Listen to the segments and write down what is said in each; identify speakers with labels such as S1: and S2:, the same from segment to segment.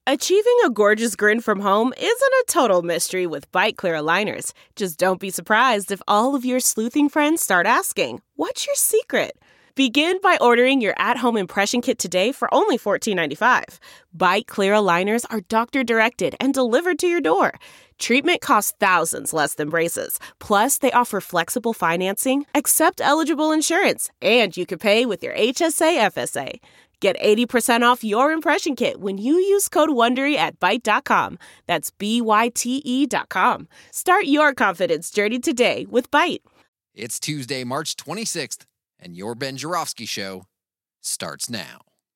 S1: Achieving a gorgeous grin from home isn't a total mystery with Byte Clear aligners. Just don't be surprised if all of your sleuthing friends start asking, "What's your secret?" Begin by ordering your at-home impression kit today for only $14.95. Byte Clear aligners are doctor-directed and delivered to your door. Treatment costs thousands less than braces. Plus, they offer flexible financing, accept eligible insurance, and you can pay with your HSA FSA. Get 80% off your impression kit when you use code WONDERY at Byte.com. That's BYTE.com. Start your confidence journey today with Byte.
S2: It's Tuesday, March 26th, and your Ben Joravsky Show starts now.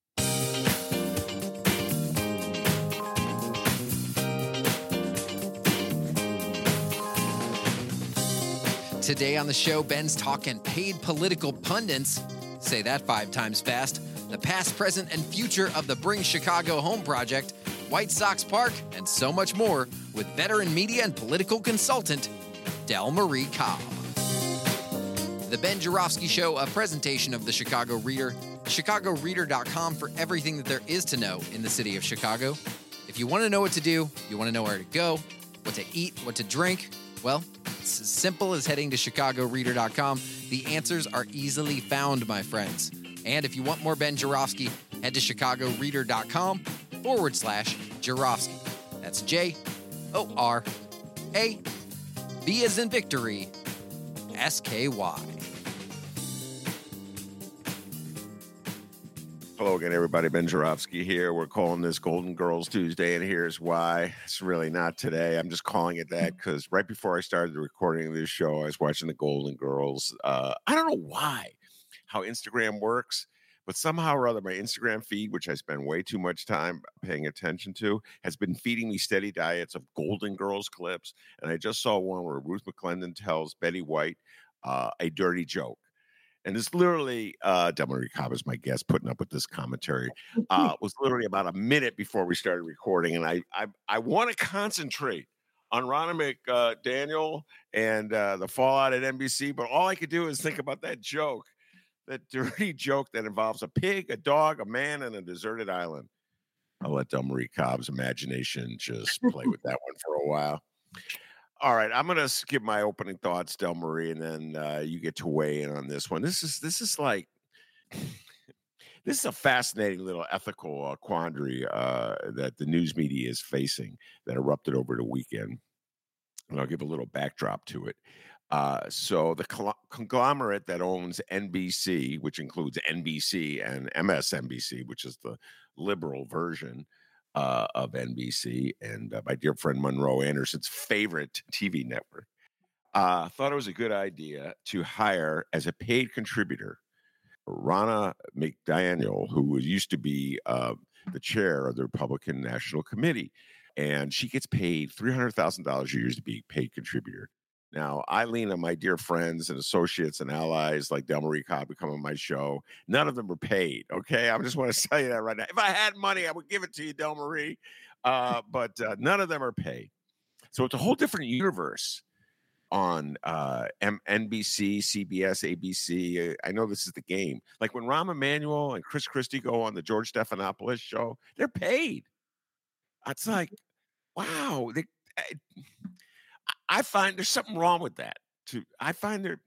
S2: Today on the show, Ben's talking paid political pundits. Say that 5 times fast. The past, present, and future of the Bring Chicago Home Project, White Sox Park, and so much more with veteran media and political consultant, Del Marie Cobb. The Ben Joravsky Show, a presentation of the Chicago Reader, chicagoreader.com for everything that there is to know in the city of Chicago. If you want to know what to do, you want to know where to go, what to eat, what to drink, well, it's as simple as heading to chicagoreader.com. The answers are easily found, my friends. And if you want more Ben Joravsky, head to chicagoreader.com/Joravsky. That's J-O-R-A, V as in victory, S-K-Y.
S3: Hello again, everybody. Ben Joravsky here. We're calling this Golden Girls Tuesday, and here's why. It's really not today. I'm just calling it that because right before I started the recording of this show, I was watching the Golden Girls. I don't know why, how Instagram works, but somehow or other, my Instagram feed, which I spend way too much time paying attention to, has been feeding me steady diets of Golden Girls clips. And I just saw one where Ruth McClendon tells Betty White a dirty joke. And it's literally, Del Marie Cobb is my guest, putting up with this commentary. Was literally about a minute before we started recording. And I want to concentrate on Ronna McDaniel and the fallout at NBC, but all I could do is think about that joke. That dirty joke that involves a pig, a dog, a man, and a deserted island. I'll let Del Marie Cobb's imagination just play with that one for a while. All right, I'm going to skip my opening thoughts, Del Marie, and then you get to weigh in on this one. This is a fascinating little ethical quandary that the news media is facing that erupted over the weekend. And I'll give a little backdrop to it. So the conglomerate that owns NBC, which includes NBC and MSNBC, which is the liberal version of NBC, and my dear friend Monroe Anderson's favorite TV network, thought it was a good idea to hire as a paid contributor Ronna McDaniel, who used to be the chair of the Republican National Committee. And she gets paid $300,000 a year to be a paid contributor. Now, I lean on my dear friends and associates and allies like Del Marie Cobb who come on my show. None of them are paid, okay? I just want to tell you that right now. If I had money, I would give it to you, Del Marie. But none of them are paid. So it's a whole different universe on NBC, CBS, ABC. I know this is the game. Like when Rahm Emanuel and Chris Christie go on the George Stephanopoulos show, they're paid. It's like, wow. I find there's something wrong with that. I find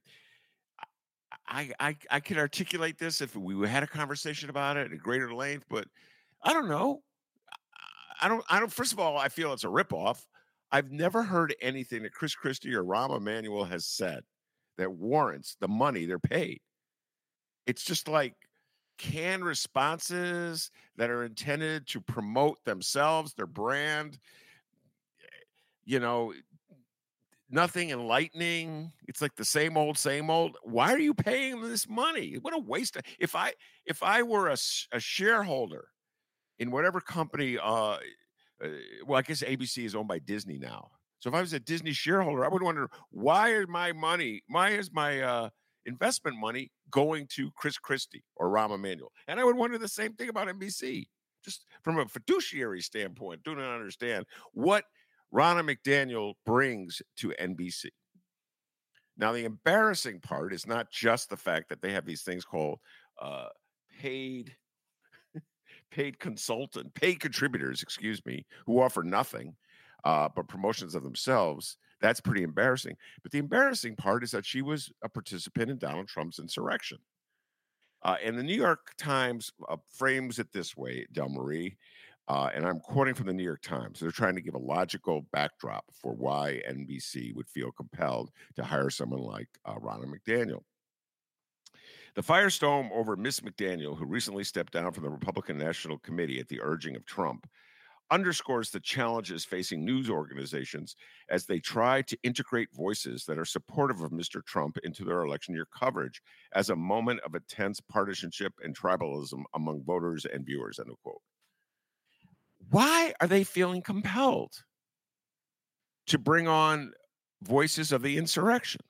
S3: I could articulate this if we had a conversation about it at greater length, but I don't know. I don't. First of all, I feel it's a ripoff. I've never heard anything that Chris Christie or Rahm Emanuel has said that warrants the money they're paid. It's just like canned responses that are intended to promote themselves, their brand. You know, nothing enlightening. It's like the same old, same old. Why are you paying them this money? What a waste. If I were a shareholder in whatever company, well, I guess ABC is owned by Disney now. So if I was a Disney shareholder, I would wonder, why is my investment money going to Chris Christie or Rahm Emanuel? And I would wonder the same thing about NBC. Just from a fiduciary standpoint, do not understand what Ronna McDaniel brings to NBC. Now, the embarrassing part is not just the fact that they have these things called paid paid contributors, excuse me, who offer nothing but promotions of themselves. That's pretty embarrassing. But the embarrassing part is that she was a participant in Donald Trump's insurrection. And the New York Times frames it this way, Del Marie, and I'm quoting from the New York Times. They're trying to give a logical backdrop for why NBC would feel compelled to hire someone like Ronna McDaniel. The firestorm over Miss McDaniel, who recently stepped down from the Republican National Committee at the urging of Trump, underscores the challenges facing news organizations as they try to integrate voices that are supportive of Mr. Trump into their election year coverage as a moment of intense partisanship and tribalism among voters and viewers, end of quote. Why are they feeling compelled to bring on voices of the insurrection?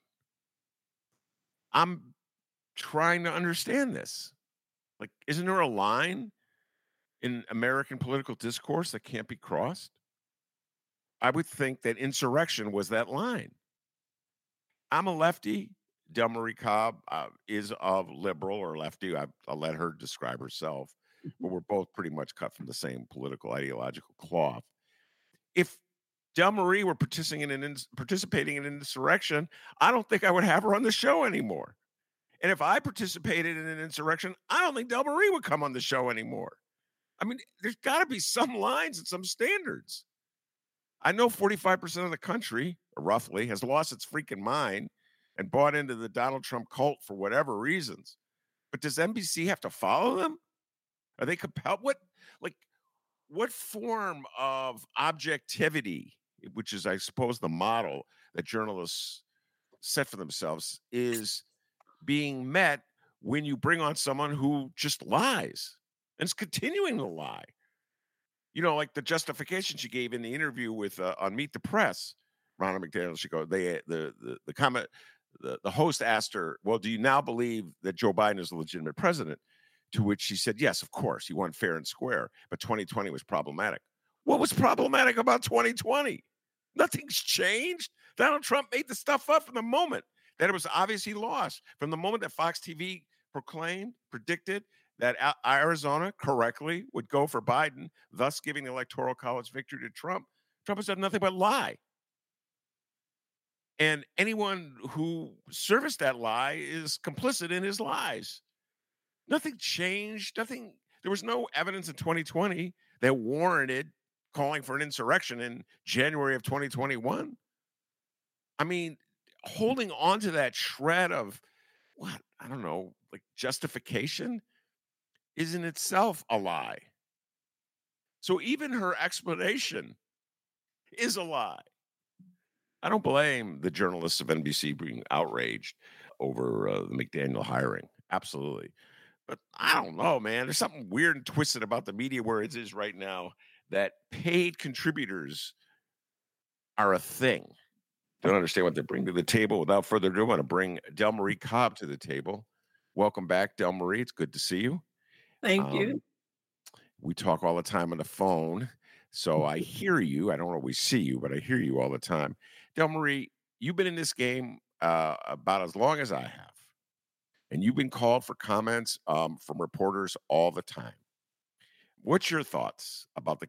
S3: I'm trying to understand this. Like, isn't there a line in American political discourse that can't be crossed? I would think that insurrection was that line. I'm a lefty. Del Marie Cobb is a liberal or lefty. I'll let her describe herself, but we're both pretty much cut from the same political ideological cloth. If Del Marie were participating in an insurrection, I don't think I would have her on the show anymore. And if I participated in an insurrection, I don't think Del Marie would come on the show anymore. I mean, there's got to be some lines and some standards. I know 45% of the country, roughly, has lost its freaking mind and bought into the Donald Trump cult for whatever reasons. But does NBC have to follow them? Are they compelled? What form of objectivity, which is, I suppose, the model that journalists set for themselves, is being met when you bring on someone who just lies and is continuing to lie? You know, like the justification she gave in the interview with on Meet the Press, Ronna McDaniel. She goes, the host asked her, "Well, do you now believe that Joe Biden is a legitimate president?" To which she said, "Yes, of course, he won fair and square, but 2020 was problematic." What was problematic about 2020? Nothing's changed. Donald Trump made the stuff up from the moment that it was obvious he lost, from the moment that Fox TV predicted that Arizona correctly would go for Biden, thus giving the Electoral College victory to Trump. Trump has done nothing but lie. And anyone who serviced that lie is complicit in his lies. Nothing changed. There was no evidence in 2020 that warranted calling for an insurrection in January of 2021. I mean, holding on to that shred of what, I don't know, like justification is in itself a lie. So even her explanation is a lie. I don't blame the journalists of NBC being outraged over the McDaniel hiring. Absolutely. But I don't know, man. There's something weird and twisted about the media where it is right now that paid contributors are a thing. Don't understand what they bring to the table. Without further ado, I want to bring Del Marie Cobb to the table. Welcome back, Del Marie. It's good to see you.
S4: Thank you.
S3: We talk all the time on the phone, so I hear you. I don't always see you, but I hear you all the time. Del Marie, you've been in this game about as long as I have, and you've been called for comments from reporters all the time. What's your thoughts about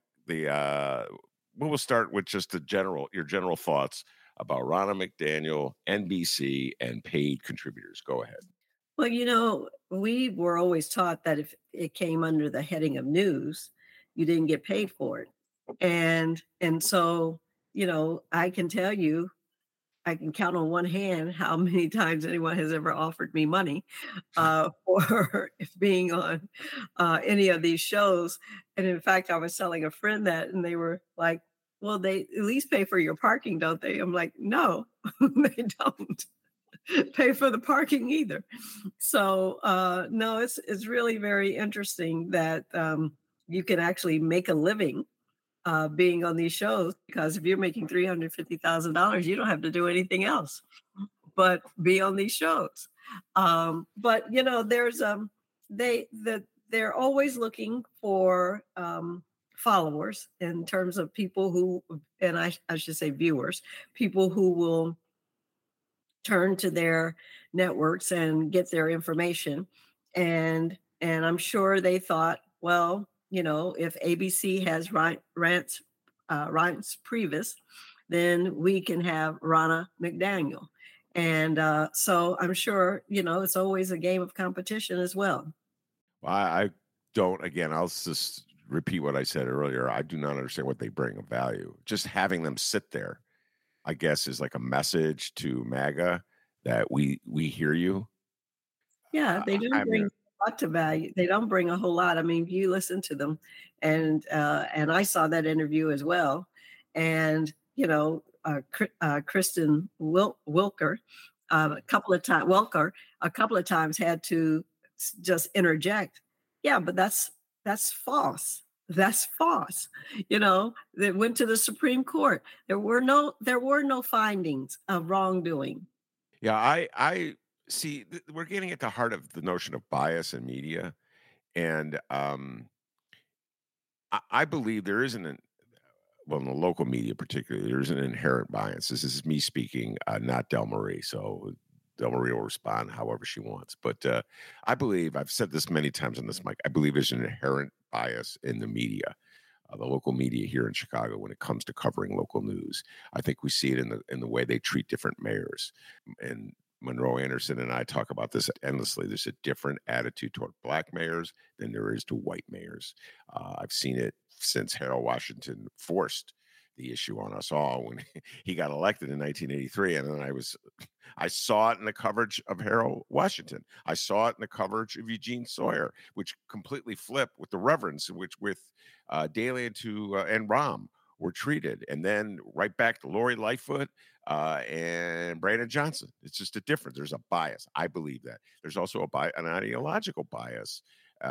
S3: we'll start with just your general thoughts about Ronna McDaniel, NBC, and paid contributors. Go ahead.
S4: Well, you know, we were always taught that if it came under the heading of news, you didn't get paid for it. And so, you know, I can tell you, I can count on one hand how many times anyone has ever offered me money for being on any of these shows. And in fact, I was telling a friend that, and they were like, well, they at least pay for your parking, don't they? I'm like, no, they don't pay for the parking either. So no, it's really very interesting that you can actually make a living being on these shows, because if you're making $350,000, you don't have to do anything else but be on these shows. But you know, there's they're always looking for followers, in terms of people who, and I should say viewers, people who will turn to their networks and get their information. And I'm sure they thought, well, if ABC has Reince Priebus, then we can have Ronna McDaniel. And so I'm sure, it's always a game of competition as well.
S3: Well, I don't, again, I'll just repeat what I said earlier. I do not understand what they bring of value. Just having them sit there, I guess, is like a message to MAGA that we hear you.
S4: Yeah, they don't bring a lot to value. They don't bring a whole lot. I mean, you listen to them, and I saw that interview as well. And Kristen Welker, a couple of times had to just interject. Yeah, but that's false. That's false. They went to the Supreme Court. There were no findings of wrongdoing.
S3: Yeah, I see. We're getting at the heart of the notion of bias in media, and I believe there isn't. Well, in the local media particularly, there's an inherent bias. This is me speaking, not Del Marie. So Del Marie will respond however she wants. But I believe, I've said this many times on this mic, I believe there's an inherent bias in the media, the local media here in Chicago when it comes to covering local news. I think we see it in the way they treat different mayors. And Monroe Anderson and I talk about this endlessly. There's a different attitude toward Black mayors than there is to white mayors. I've seen it since Harold Washington forced the issue on us all when he got elected in 1983. And then I saw it in the coverage of Harold Washington. I saw it in the coverage of Eugene Sawyer, which completely flipped with the reverence in which Daley and Rahm were treated. And then right back to Lori Lightfoot and Brandon Johnson. It's just a difference. There's a bias. I believe that. There's also an ideological bias.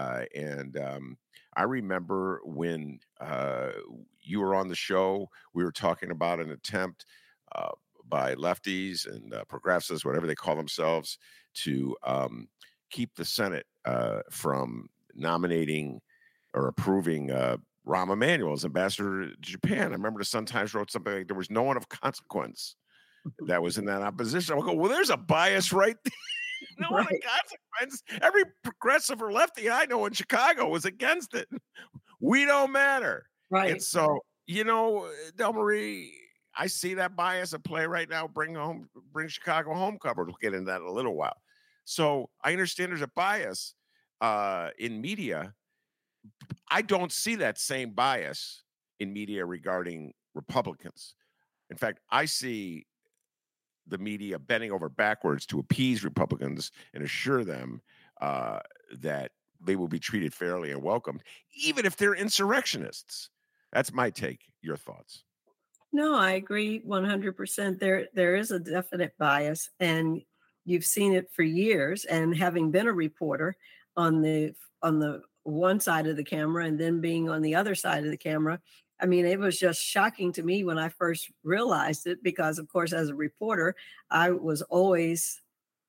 S3: I remember when you were on the show, we were talking about an attempt by lefties and progressives, whatever they call themselves, to keep the Senate from nominating or approving Rahm Emanuel as ambassador to Japan. I remember the Sun-Times wrote something like there was no one of consequence that was in that opposition. I go, well, there's a bias right there. No one of consequence. Every progressive or lefty I know in Chicago was against it. We don't matter.
S4: Right.
S3: And so, Del Marie, I see that bias at play right now. Bring Chicago home cover. We'll get into that in a little while. So I understand there's a bias in media. I don't see that same bias in media regarding Republicans. In fact, I see the media bending over backwards to appease Republicans and assure them that they will be treated fairly and welcomed, even if they're insurrectionists. That's my take. Your thoughts?
S4: No, I agree 100%. There is a definite bias, and you've seen it for years. And having been a reporter on the one side of the camera and then being on the other side of the camera, I mean, it was just shocking to me when I first realized it, because, of course, as a reporter, I was always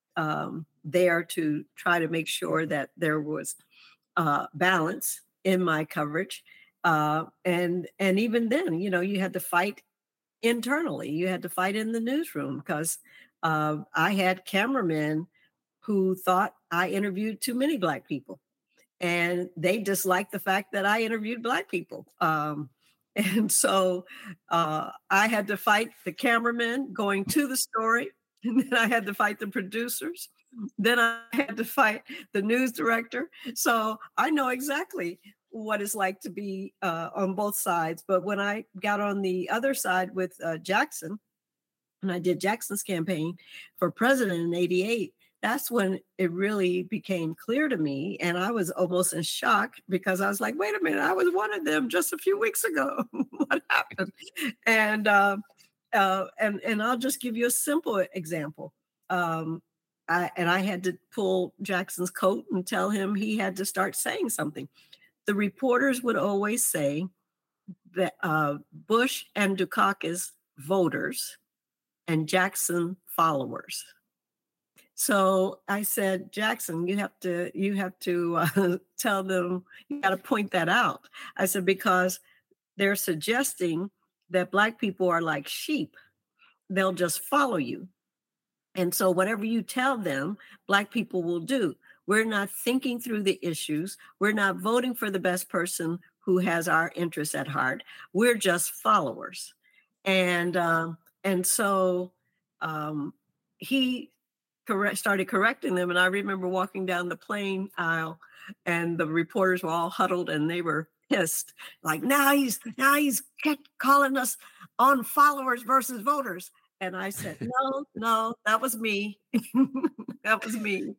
S4: there to try to make sure that there was balance in my coverage. And even then, you had to fight internally. You had to fight in the newsroom because I had cameramen who thought I interviewed too many Black people. And they disliked the fact that I interviewed Black people. And so I had to fight the cameramen going to the story. And then I had to fight the producers. Then I had to fight the news director. So I know exactly what it's like to be on both sides. But when I got on the other side with Jackson, and I did Jackson's campaign for president in '88, that's when it really became clear to me. And I was almost in shock because I was like, wait a minute, I was one of them just a few weeks ago. What happened? And I'll just give you a simple example. I had to pull Jackson's coat and tell him he had to start saying something. The reporters would always say that Bush and Dukakis voters and Jackson followers. So I said, Jackson, you have to tell them, you got to point that out. I said, because they're suggesting that Black people are like sheep. They'll just follow you. And so whatever you tell them, Black people will do. We're not thinking through the issues. We're not voting for the best person who has our interests at heart. We're just followers. And so he started correcting them. And I remember walking down the plane aisle, and the reporters were all huddled, and they were pissed. Like, now he's kept calling us on followers versus voters. And I said, no, that was me. That was me.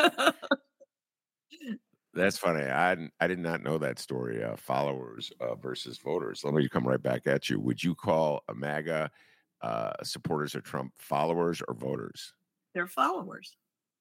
S3: That's funny. I did not know that story. Followers versus voters. Let me come right back at you. Would you call a MAGA supporters of Trump followers or voters?
S4: They're followers.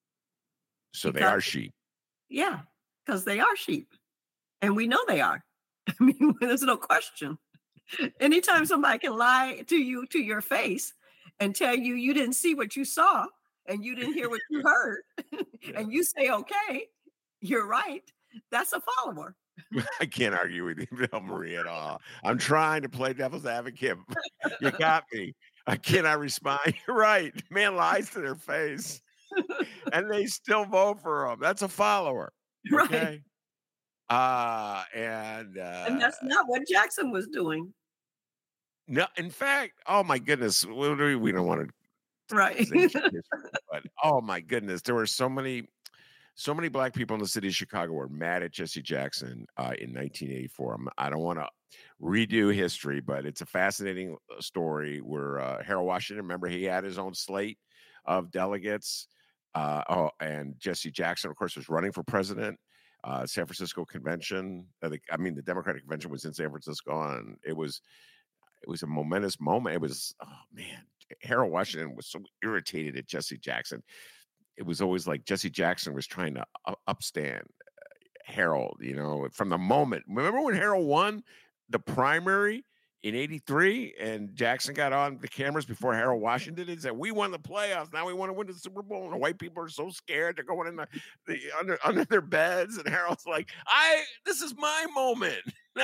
S3: So they are sheep.
S4: Yeah, because they are sheep, and we know they are. I mean, there's no question. Anytime somebody can lie to you to your face and tell you you didn't see what you saw and you didn't hear what you heard, and you say, okay, you're right, that's a follower.
S3: I can't argue with you, Del Marie, at all. I'm trying to play devil's advocate. You got me. I cannot respond. You're right. Man lies to their face, and they still vote for him. That's a follower. Okay?
S4: Right. And that's not what Jackson was doing.
S3: No, in fact, oh my goodness, we don't want to.
S4: Right.
S3: But oh my goodness, there were so many Black people in the city of Chicago were mad at Jesse Jackson in 1984. I don't want to redo history, but it's a fascinating story where Harold Washington, remember, he had his own slate of delegates. And Jesse Jackson, of course, was running for president. San Francisco convention. The Democratic convention was in San Francisco, and it was a momentous moment. It was, oh man, Harold Washington was so irritated at Jesse Jackson. It was always like Jesse Jackson was trying to upstand Harold, from the moment. Remember when Harold won the primary in '83 and Jackson got on the cameras before Harold Washington did and said, "We won the playoffs. Now we want to win the Super Bowl." And the white people are so scared. They're going in under their beds. And Harold's like, this is my moment.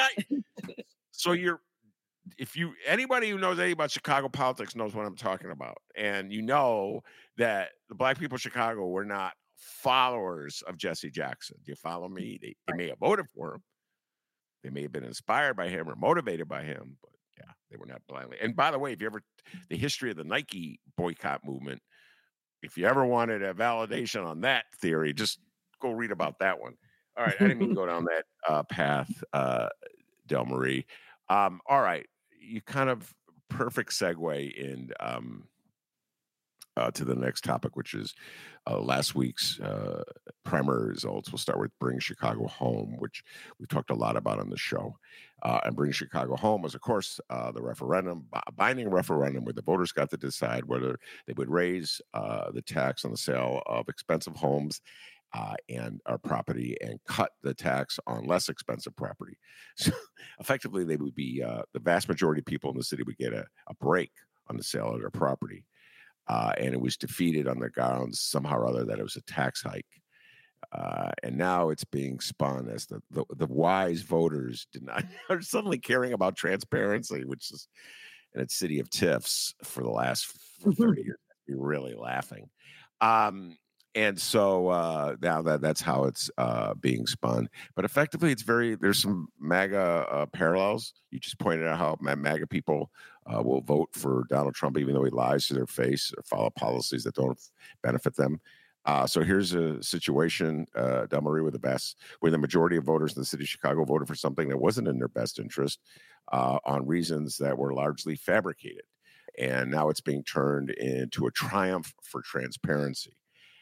S3: So anybody who knows anything about Chicago politics knows what I'm talking about. And you know that the Black people of Chicago were not followers of Jesse Jackson. Do you follow me? They may have voted for him. They may have been inspired by him or motivated by him, but yeah, they were not blindly. And by the way, the history of the Nike boycott movement, if you ever wanted a validation on that theory, just go read about that one. All right. I didn't mean to go down that path, Del Marie. All right. You kind of perfect segue in to the next topic, which is last week's primary results. We'll start with Bring Chicago Home, which we talked a lot about on the show. And Bring Chicago Home was, of course, the referendum, a binding referendum where the voters got to decide whether they would raise the tax on the sale of expensive homes and our property and cut the tax on less expensive property. So effectively, they would be the vast majority of people in the city would get a break on the sale of their property. And it was defeated on the grounds somehow or other that it was a tax hike. And now it's being spun as the wise voters are suddenly caring about transparency, which is in its city of TIFs for the last 30 years. You're really laughing. And so now that's how it's being spun. But effectively, there's some MAGA parallels. You just pointed out how MAGA people will vote for Donald Trump, even though he lies to their face or follow policies that don't benefit them. So here's a situation, Del Marie, where the majority of voters in the city of Chicago voted for something that wasn't in their best interest on reasons that were largely fabricated. And now it's being turned into a triumph for transparency.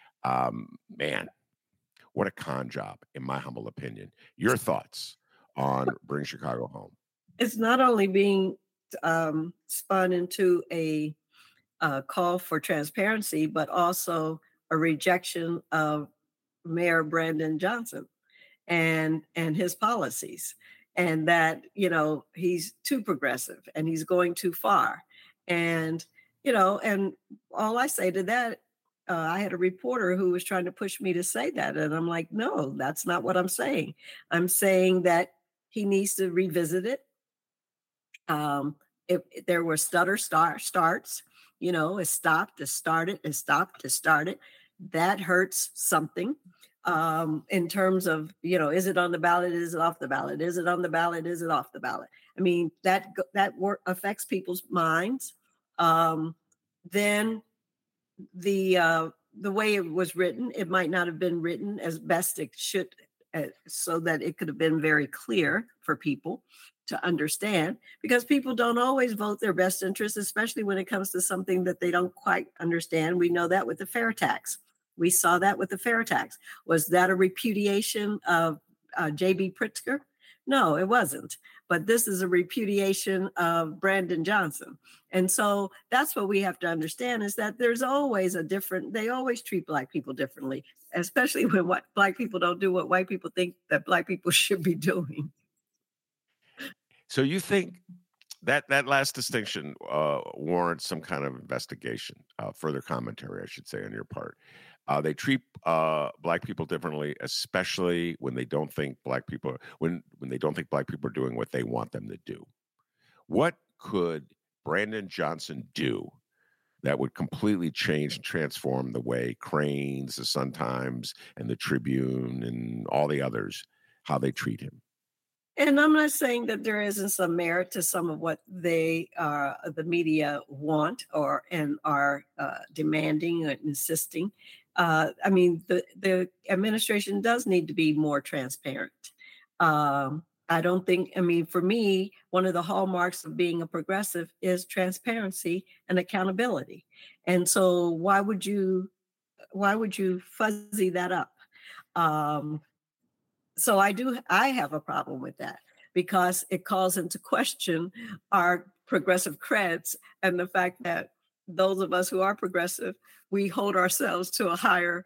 S3: Man, what a con job, in my humble opinion. Your thoughts on Bring Chicago Home?
S4: It's not only being spun into a call for transparency, but also a rejection of Mayor Brandon Johnson and his policies, and that, he's too progressive and he's going too far. And, and all I say to that, I had a reporter who was trying to push me to say that. And I'm like, no, that's not what I'm saying. I'm saying that he needs to revisit it. If there were starts, it stopped, it started, it stopped, it started. That hurts something. in terms of, is it on the ballot? Is it off the ballot? Is it on the ballot? Is it off the ballot? I mean, that work affects people's minds. Then the way it was written, it might not have been written as best it should, so that it could have been very clear for people to understand, because people don't always vote their best interest, especially when it comes to something that they don't quite understand. We know that with the fair tax. We saw that with the fair tax. Was that a repudiation of J.B. Pritzker? No, it wasn't. But this is a repudiation of Brandon Johnson. And so that's what we have to understand, is that there's always they always treat Black people differently, especially when Black people don't do what white people think that Black people should be doing.
S3: So you think that last distinction warrants some kind of investigation, further commentary, I should say, on your part. They treat Black people differently, especially when they don't think Black people when they don't think Black people are doing what they want them to do. What could Brandon Johnson do that would completely change and transform the way Crain's, the Sun-Times, and the Tribune, and all the others, how they treat him?
S4: And I'm not saying that there isn't some merit to some of what the media want and are demanding and insisting. I mean, the administration does need to be more transparent. I don't think, for me, one of the hallmarks of being a progressive is transparency and accountability. And so why would you fuzzy that up? So I have a problem with that, because it calls into question our progressive creds and the fact that those of us who are progressive, we hold ourselves to a higher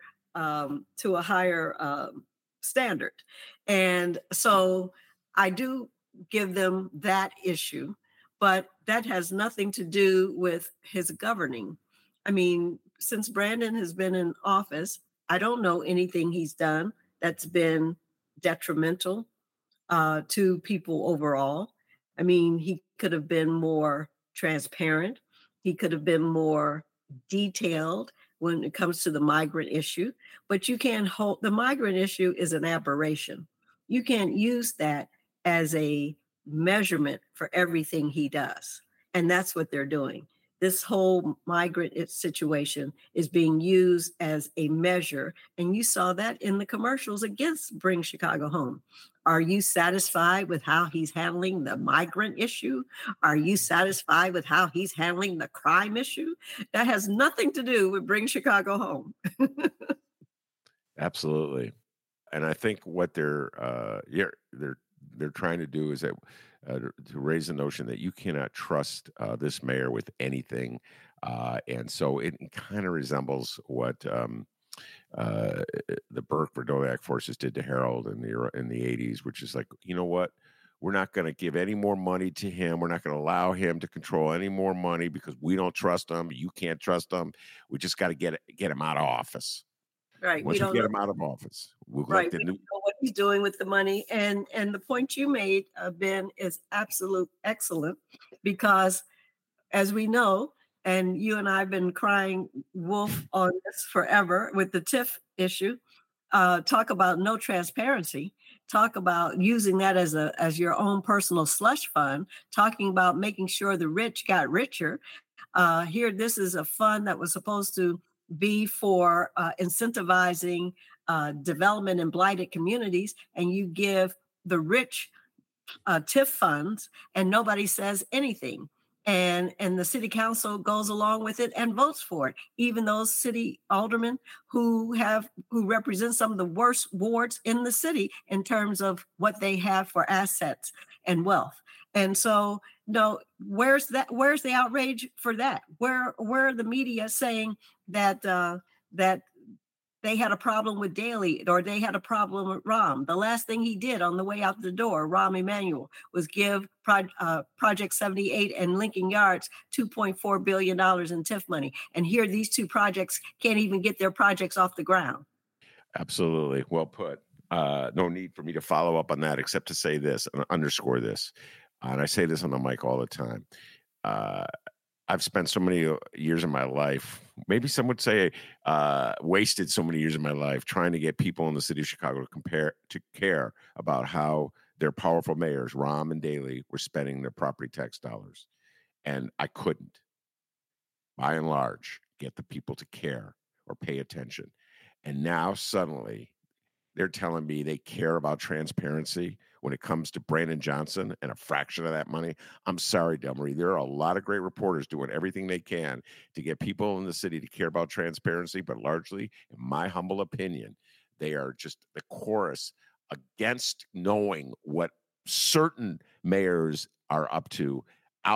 S4: standard. And so I do give them that issue, but that has nothing to do with his governing. I mean, since Brandon has been in office, I don't know anything he's done that's been detrimental to people overall. I mean, he could have been more transparent. He could have been more detailed when it comes to the migrant issue, but you can't the migrant issue is an aberration. You can't use that as a measurement for everything he does. And that's what they're doing. This whole migrant situation is being used as a measure. And you saw that in the commercials against Bring Chicago Home. Are you satisfied with how he's handling the migrant issue? Are you satisfied with how he's handling the crime issue? That has nothing to do with Bring Chicago Home.
S3: Absolutely. And I think what they're trying to do is that to raise the notion that you cannot trust this mayor with anything. And so it kind of resembles what the Burke-Verdovac forces did to Harold in the 80s, which is like, you know what? We're not going to give any more money to him. We're not going to allow him to control any more money because we don't trust him. You can't trust him. We just got to get him out of office.
S4: Right.
S3: Once we get him out of office, we'll
S4: right. We don't know what he's doing with the money. And the point you made, Ben, is excellent, because as we know, and you and I have been crying wolf on this forever with the TIF issue, talk about no transparency, talk about using that as your own personal slush fund, talking about making sure the rich got richer. Here, this is a fund that was supposed to be for incentivizing development in blighted communities, and you give the rich TIF funds and nobody says anything. And the city council goes along with it and votes for it. Even those city aldermen who represent some of the worst wards in the city in terms of what they have for assets and wealth. And so, no, where's the outrage for that? Where are the media saying that they had a problem with Daley, or they had a problem with Rahm? The last thing he did on the way out the door, Rahm Emanuel, was give Project 78 and Lincoln Yards $2.4 billion in TIF money. And here, these two projects can't even get their projects off the ground.
S3: Absolutely. Well put. No need for me to follow up on that, except to say this and underscore this. And I say this on the mic all the time. I I've spent so many years of my life, maybe some would say wasted so many years of my life trying to get people in the city of Chicago to care about how their powerful mayors, Rahm and Daley, were spending their property tax dollars. And I couldn't, by and large, get the people to care or pay attention. And now suddenly they're telling me they care about transparency when it comes to Brandon Johnson and a fraction of that money. I'm sorry, Del Marie. There are a lot of great reporters doing everything they can to get people in the city to care about transparency, but largely, in my humble opinion, they are just the chorus against knowing what certain mayors are up to.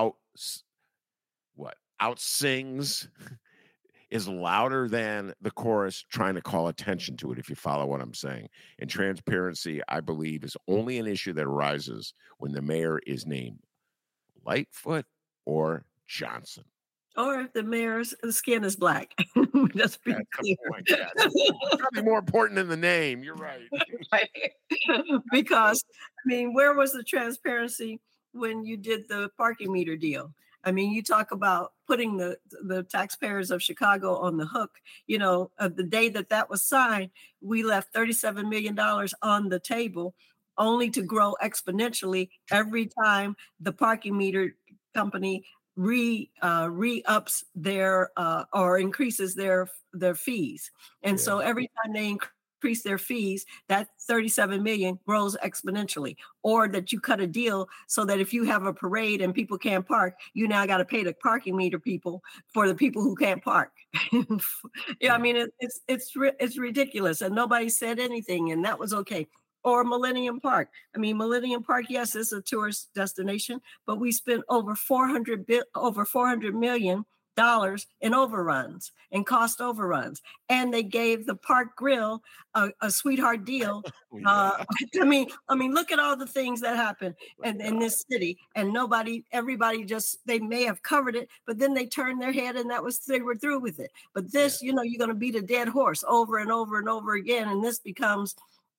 S3: Outsings is louder than the chorus trying to call attention to it, if you follow what I'm saying. And transparency, I believe, is only an issue that arises when the mayor is named Lightfoot or Johnson.
S4: Or if the mayor's skin is black. Just be clear.
S3: Probably more important than the name. You're right.
S4: Because, I mean, where was the transparency when you did the parking meter deal? I mean, you talk about putting the taxpayers of Chicago on the hook. You know, the day that was signed, we left $37 million on the table, only to grow exponentially every time the parking meter company re-ups their or increases their fees. And so every time they increase their fees, that 37 million grows exponentially. Or that you cut a deal so that if you have a parade and people can't park, you now got to pay the parking meter people for the people who can't park. Yeah, I mean, it's ridiculous, and nobody said anything, and that was okay. Or Millennium Park. I mean, Millennium Park, yes, it's a tourist destination, but we spent over $400 million in overruns and cost overruns. And they gave the Park Grill a sweetheart deal. I mean, look at all the things that happened in this city, and everybody just, they may have covered it, but then they turned their head and they were through with it. But this, you're going to beat a dead horse over and over and over again. And this becomes,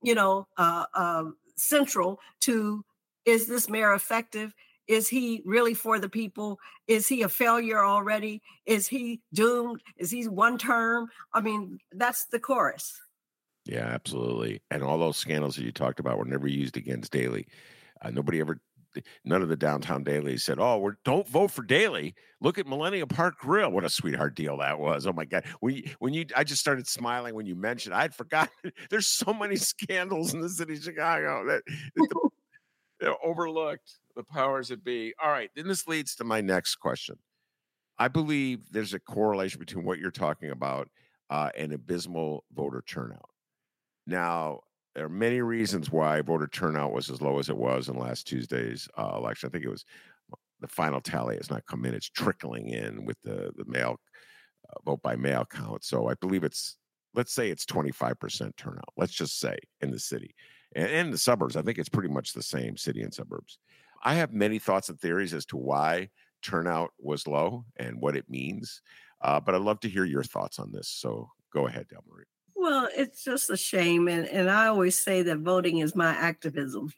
S4: central to, is this mayor effective? Is he really for the people? Is he a failure already? Is he doomed? Is he one term? I mean, that's the chorus.
S3: Yeah, absolutely. And all those scandals that you talked about were never used against Daley. None of the downtown Dailies said, "Oh, don't vote for Daley. Look at Millennium Park Grill. What a sweetheart deal that was." Oh my God. I just started smiling when you mentioned, I'd forgotten there's so many scandals in the city of Chicago that they're overlooked, the powers that be. All right. Then this leads to my next question. I believe there's a correlation between what you're talking about and abysmal voter turnout. Now, there are many reasons why voter turnout was as low as it was in last Tuesday's election. I think it was the final tally has not come in. It's trickling in with the mail vote by mail count. So I believe let's say it's 25% turnout. Let's just say in the city and in the suburbs. I think it's pretty much the same, city and suburbs. I have many thoughts and theories as to why turnout was low and what it means. But I'd love to hear your thoughts on this. So go ahead, Del Marie.
S4: Well, it's just a shame. And I always say that voting is my activism.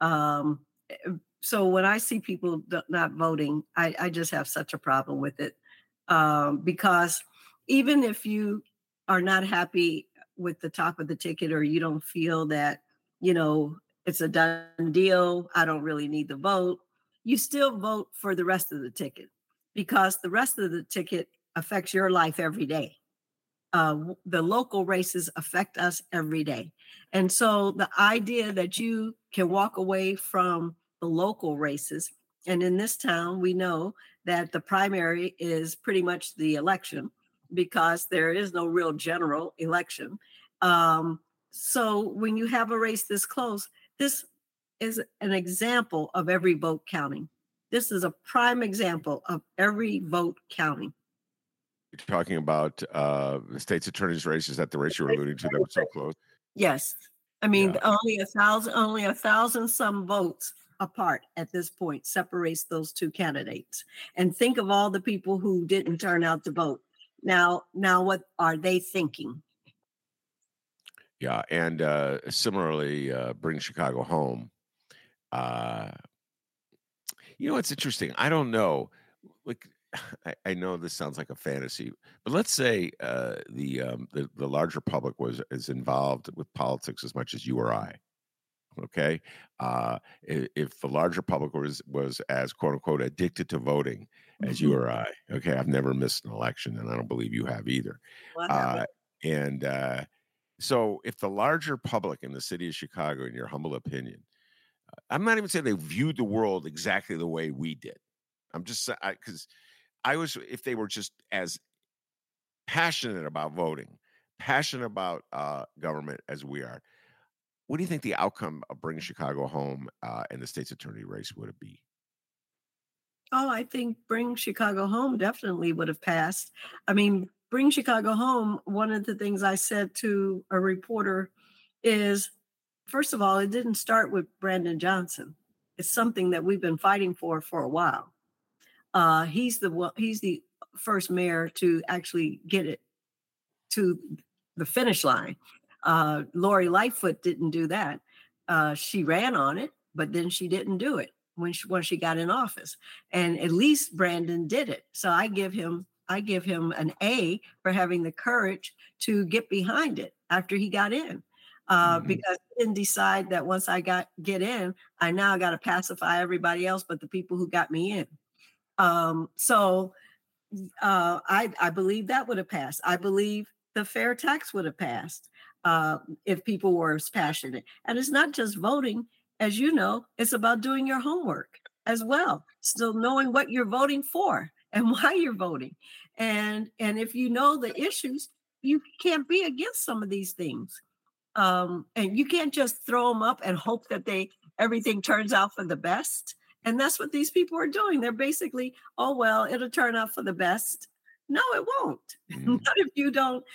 S4: So when I see people not voting, I just have such a problem with it. Because even if you are not happy with the top of the ticket, or you don't feel that, it's a done deal, I don't really need the vote, you still vote for the rest of the ticket, because the rest of the ticket affects your life every day. The local races affect us every day. And so the idea that you can walk away from the local races, and in this town, we know that the primary is pretty much the election, because there is no real general election. So when you have a race this close, this is an example of every vote counting. This is a prime example of every vote counting.
S3: You're talking about the state's attorney's race. Is that the race you were alluding to that was so close?
S4: Yes. I mean, only 1,000 some votes apart at this point separates those two candidates. And think of all the people who didn't turn out to vote. Now what are they thinking?
S3: Yeah. And similarly, Bring Chicago Home. It's interesting. I don't know. Like, I know this sounds like a fantasy, but let's say the larger public is involved with politics as much as you or I. Okay, if the larger public was as quote unquote addicted to voting as you or I. Okay, I've never missed an election, and I don't believe you have either.
S4: What
S3: Uh,
S4: happened?
S3: and so, if the larger public in the city of Chicago, in your humble opinion, I'm not even saying they viewed the world exactly the way we did. I'm just saying because I was, if they were just as passionate about voting, passionate about government as we are, what do you think the outcome of bringing Chicago home and the state's attorney race would be?
S4: Oh, I think Bring Chicago Home definitely would have passed. I mean, Bring Chicago Home, one of the things I said to a reporter is, first of all, it didn't start with Brandon Johnson. It's something that we've been fighting for a while. He's the first mayor to actually get it to the finish line. Lori Lightfoot didn't do that. She ran on it, but then she didn't do it once she got in office. And at least Brandon did it. So I give him an A for having the courage to get behind it after he got in. Because he didn't decide that once I get in, I now got to pacify everybody else but the people who got me in. So I believe that would have passed. I believe the fair tax would have passed if people were as passionate. And it's not just voting, as you know, it's about doing your homework as well. Still knowing what you're voting for and why you're voting. And if you know the issues, you can't be against some of these things. And you can't just throw them up and hope that everything turns out for the best. And that's what these people are doing. They're basically, oh, well, it'll turn out for the best. No, it won't. Not if you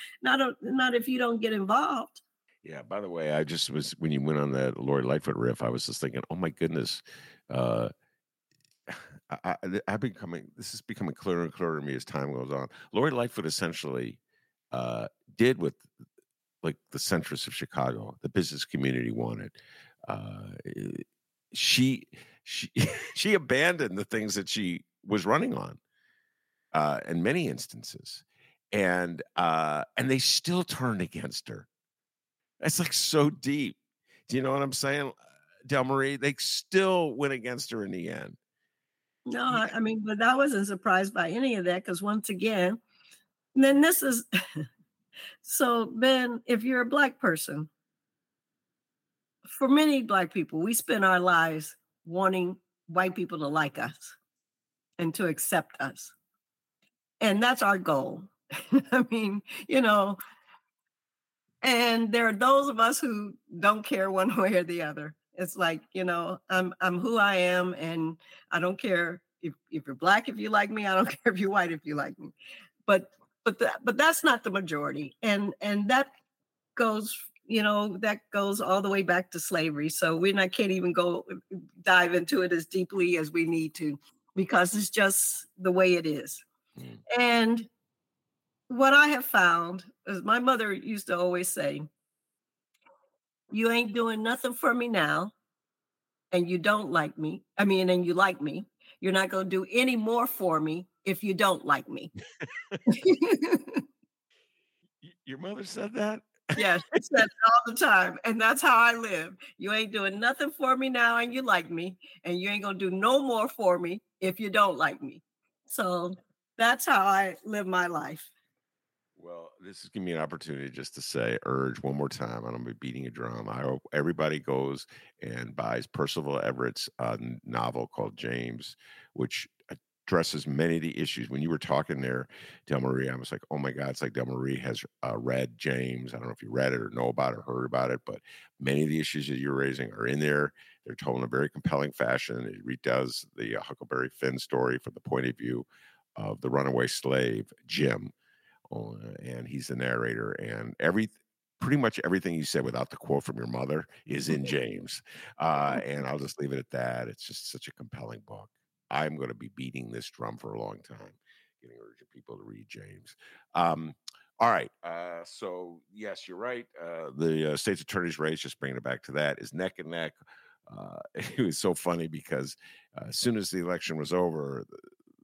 S4: don't get involved.
S3: Yeah. By the way, I just was, when you went on that Lori Lightfoot riff, I was just thinking, oh my goodness, this is becoming clearer and clearer to me as time goes on. Lori Lightfoot essentially did what like the centrists of Chicago, the business community wanted. She abandoned the things that she was running on in many instances, and they still turned against her. That's like so deep. Do you know what I'm saying, Del Marie? They still went against her in the end.
S4: No, I mean, but I wasn't surprised by any of that because once again, then this is so, Ben, if you're a Black person, for many Black people, we spend our lives wanting white people to like us and to accept us. And that's our goal. I mean, and there are those of us who don't care one way or the other. It's like, I'm who I am, and I don't care if you're Black, if you like me. I don't care if you're white, if you like me. But that's not the majority, and that goes all the way back to slavery. So can't even dive into it as deeply as we need to, because it's just the way it is. And what I have found is, my mother used to always say, you ain't doing nothing for me now, and you don't like me. I mean, and you like me. You're not going to do any more for me if you don't like me.
S3: Your mother said that?
S4: Yes, she said it all the time. And that's how I live. You ain't doing nothing for me now, and you like me. And you ain't going to do no more for me if you don't like me. So that's how I live my life.
S3: Well, this is giving me an opportunity just to urge one more time. I don't be beating a drum. I hope everybody goes and buys Percival Everett's novel called James, which addresses many of the issues. When you were talking there, Del Marie, I was like, oh my God, it's like Del Marie has read James. I don't know if you read it or know about it or heard about it, but many of the issues that you're raising are in there. They're told in a very compelling fashion. It redoes the Huckleberry Finn story from the point of view of the runaway slave, Jim. And he's the narrator, and pretty much everything you said without the quote from your mother is in James. And I'll just leave it at that. It's just such a compelling book. I'm going to be beating this drum for a long time, getting urging people to read James. All right. So yes, you're right. The state's attorney's race, just bringing it back to that, is neck and neck. It was so funny because as soon as the election was over,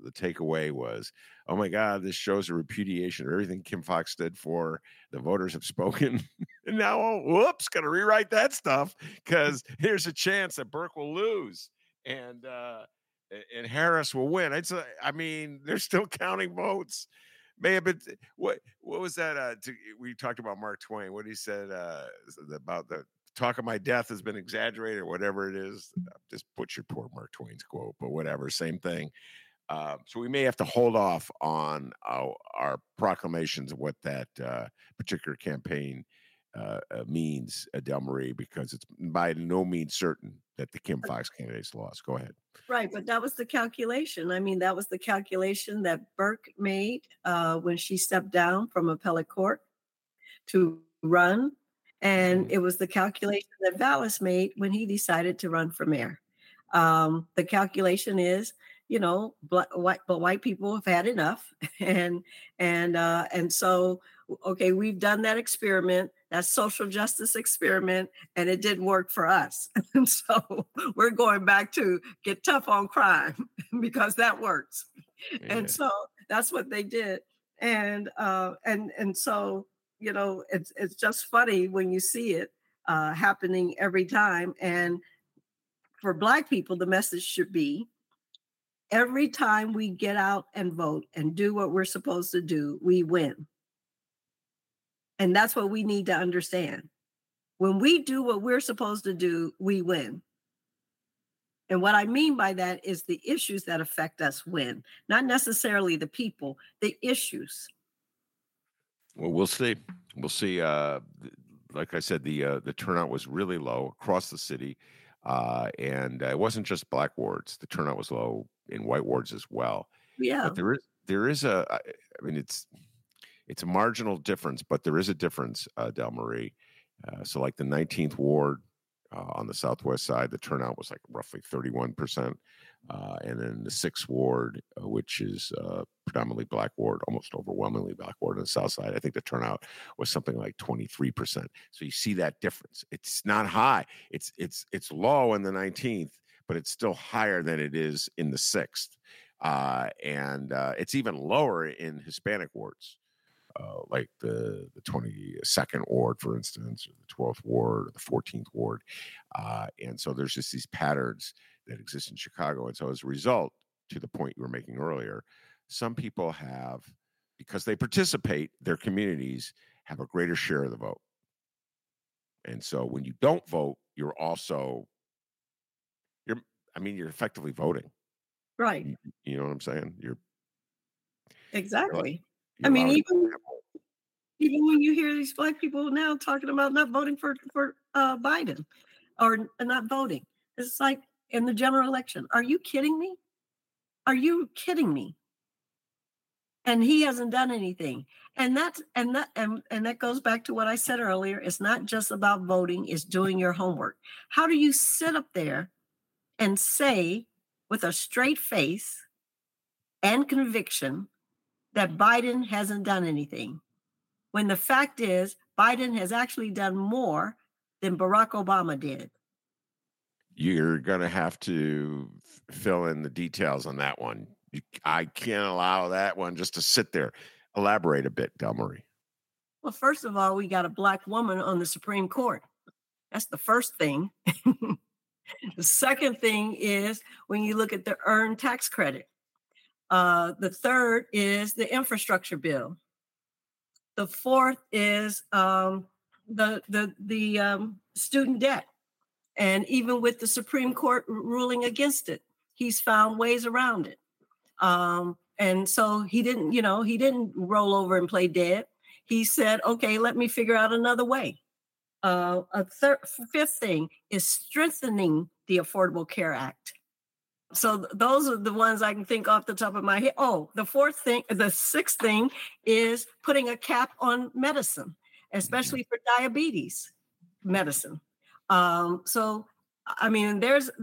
S3: the takeaway was, oh my God, this shows a repudiation of everything Kim Foxx stood for. The voters have spoken. And now, oh, whoops, got to rewrite that stuff because here's a chance that Burke will lose and Harris will win. I mean, they're still counting votes. May have been what was that? We talked about Mark Twain. What he said about the talk of my death has been exaggerated, or whatever it is. Just butchered poor Mark Twain's quote, but whatever, same thing. So we may have to hold off on our proclamations of what that particular campaign means, Del Marie, because it's by no means certain that the Kim Foxx candidates lost. Go ahead.
S4: Right, but that was the calculation. I mean, that was the calculation that Burke made when she stepped down from appellate court to run. And it was the calculation that Vallas made when he decided to run for mayor. The calculation is, you know, white people have had enough, and so okay, we've done that experiment, that social justice experiment, and it didn't work for us, and so we're going back to get tough on crime because that works, and so that's what they did, and so you know, it's just funny when you see it happening every time, and for Black people, the message should be, every time we get out and vote and do what we're supposed to do, we win. And that's what we need to understand. When we do what we're supposed to do, we win. And what I mean by that is the issues that affect us win, not necessarily the people, the issues.
S3: Well, we'll see. We'll see. Like I said, the turnout was really low across the city. And it wasn't just Black wards. The turnout was low in white wards as well.
S4: Yeah.
S3: But there is I mean, it's a marginal difference, but there is a difference, Del Marie. So like the 19th ward on the southwest side, the turnout was like roughly 31%. And then the 6th ward, which is predominantly Black ward, almost overwhelmingly Black ward on the south side, I think the turnout was something like 23%. So you see that difference. It's not high. It's low in the 19th, but it's still higher than it is in the 6th. And it's even lower in Hispanic wards, like the 22nd ward, for instance, or the 12th ward, or the 14th ward. And so there's just these patterns that exist in Chicago. And so as a result, to the point you were making earlier, some people have, because they participate, their communities have a greater share of the vote. And so when you don't vote, you're effectively voting.
S4: Right.
S3: You know what I'm saying?
S4: Exactly. I mean, even when you hear these Black people now talking about not voting for Biden or not voting, it's like in the general election. Are you kidding me? Are you kidding me? And he hasn't done anything. And that goes back to what I said earlier. It's not just about voting, it's doing your homework. How do you sit up there and say with a straight face and conviction that Biden hasn't done anything, when the fact is Biden has actually done more than Barack Obama did?
S3: You're going to have to fill in the details on that one. I can't allow that one just to sit there. Elaborate a bit, Del Marie.
S4: Well, first of all, we got a Black woman on the Supreme Court. That's the first thing. The second thing is when you look at the earned tax credit. The third is the infrastructure bill. The fourth is the student debt. And even with the Supreme Court ruling against it, he's found ways around it. And so he didn't roll over and play dead. He said, okay, let me figure out another way. Fifth thing is strengthening the Affordable Care Act. So those are the ones I can think off the top of my head. Oh, the sixth thing is putting a cap on medicine, especially for diabetes medicine. So, I mean,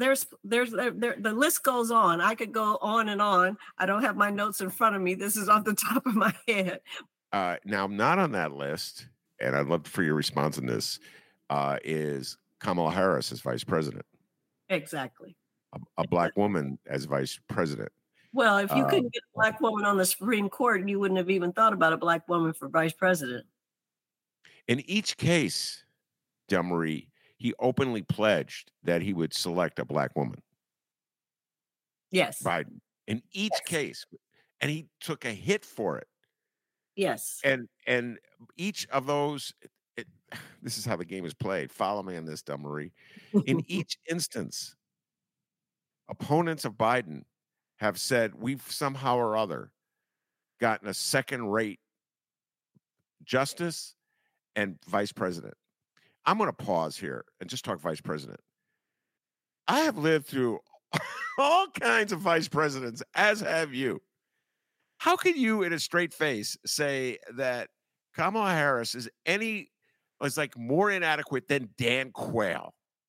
S4: the list goes on. I could go on and on. I don't have my notes in front of me. This is off the top of my head.
S3: Now, not on that list, and I'd love for your response on this, is Kamala Harris as vice president.
S4: Exactly.
S3: A Black woman as vice president.
S4: Well, if you
S3: Um,
S4: couldn't get a black woman on the Supreme Court, you wouldn't have even thought about a black woman for vice president.
S3: in each case, Del Marie, he openly pledged that he would select a black woman,
S4: Yes.
S3: Biden, in each
S4: Yes.
S3: case, and he took a hit for it.
S4: Yes.
S3: And each of those, it, this is how the game is played. Follow me on this, Del Marie. In each instance, opponents of Biden have said we've somehow or other gotten a second-rate justice and vice president. I'm going to pause here and just talk vice president. I have lived through all kinds of vice presidents, as have you. How can you, in a straight face, say that Kamala Harris is like more inadequate than Dan Quayle?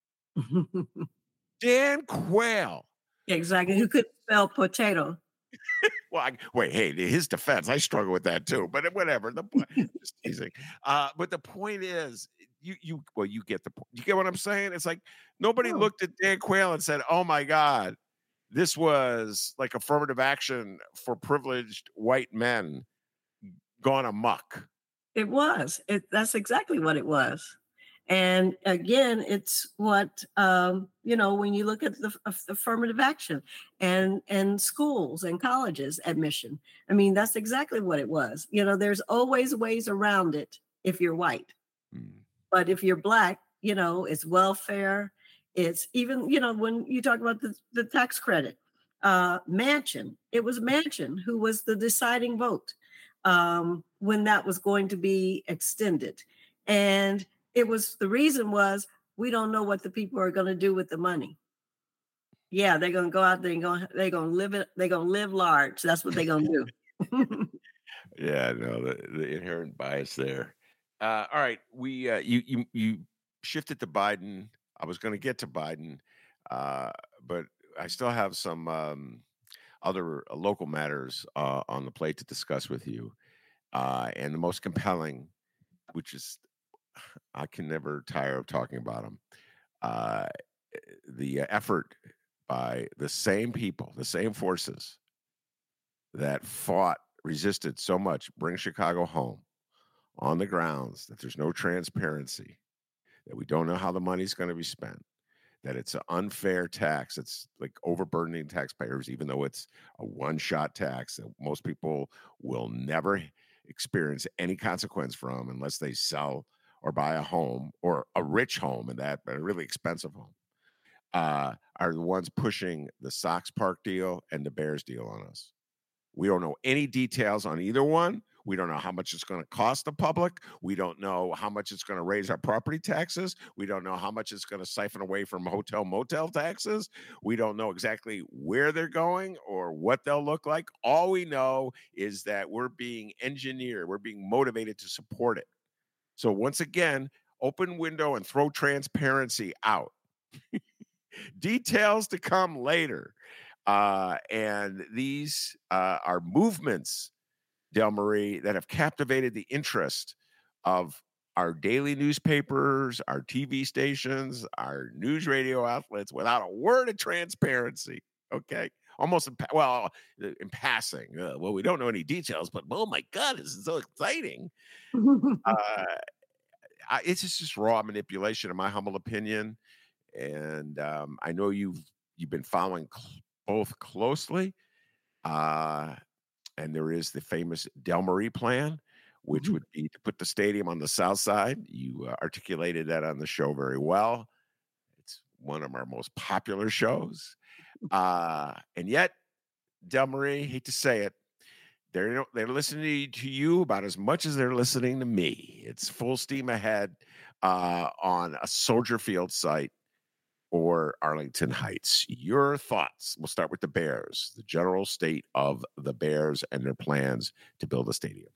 S3: Dan Quayle.
S4: Exactly. Who could spell potato?
S3: Well, wait, hey, to his defense, I struggle with that too, but whatever. The point, just teasing. But the point is, you get the point. You get what I'm saying? It's like nobody
S4: Oh.
S3: looked at Dan Quayle and said, "Oh my God, this was like affirmative action for privileged white men gone amok."
S4: It was. That's exactly what it was. And again, it's what when you look at the affirmative action and schools and colleges admission. I mean, that's exactly what it was. There's always ways around it if you're white, but if you're black, it's welfare. It's even when you talk about the tax credit, Manchin. It was Manchin who was the deciding vote when that was going to be extended, and the reason was we don't know what the people are going to do with the money. Yeah, they're going to go out there and they're going to live large. That's what they're going to do.
S3: Yeah, no, the inherent bias there. All right, we you shifted to Biden. I was going to get to Biden, but I still have some other local matters on the plate to discuss with you. And the most compelling, which is I can never tire of talking about them. The effort by the same people, the same forces that resisted so much, bring Chicago home on the grounds that there's no transparency, that we don't know how the money's going to be spent, that it's an unfair tax. It's like overburdening taxpayers, even though it's a one-shot tax that most people will never experience any consequence from unless they sell or buy a home or a rich home, and that a really expensive home, are the ones pushing the Sox Park deal and the Bears deal on us. We don't know any details on either one. We don't know how much it's going to cost the public. We don't know how much it's going to raise our property taxes. We don't know how much it's going to siphon away from hotel motel taxes. We don't know exactly where they're going or what they'll look like. All we know is that we're being engineered. We're being motivated to support it. So once again, open window and throw transparency out. Details to come later. And these are movements, Del Marie, that have captivated the interest of our daily newspapers, our TV stations, our news radio outlets without a word of transparency. Okay. Almost in passing. Well, we don't know any details, but oh my God, this is so exciting. It's just raw manipulation, in my humble opinion. And I know you've been following both closely. And there is the famous Del Marie plan, which would be to put the stadium on the south side. You articulated that on the show very well. It's one of our most popular shows. And yet, Del Marie, hate to say it, they're listening to you about as much as they're listening to me. It's full steam ahead on a Soldier Field site or Arlington Heights. Your thoughts? We'll start with the Bears, the general state of the Bears and their plans to build a stadium.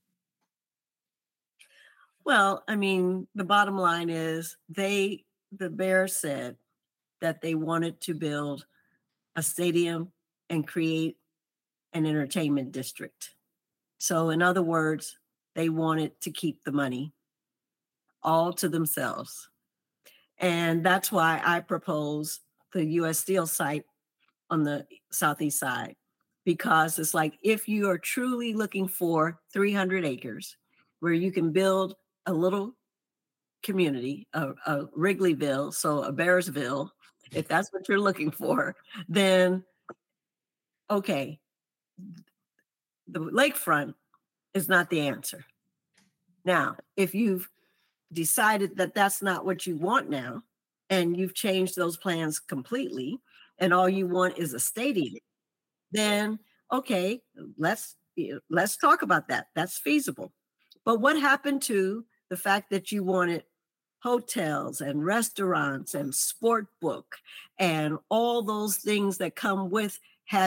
S4: Well, I mean, the bottom line is the Bears said that they wanted to build a stadium and create an entertainment district. So in other words, they wanted to keep the money all to themselves. And that's why I propose the U.S. Steel site on the southeast side, because it's like, if you are truly looking for 300 acres where you can build a little community, a Wrigleyville, so a Bearsville, if that's what you're looking for, then okay, the lakefront is not the answer. Now, if you've decided that that's not what you want now, and you've changed those plans completely, and all you want is a stadium, then okay, let's talk about that. That's feasible. But what happened to the fact that you wanted hotels and restaurants and sport book and all those things that come with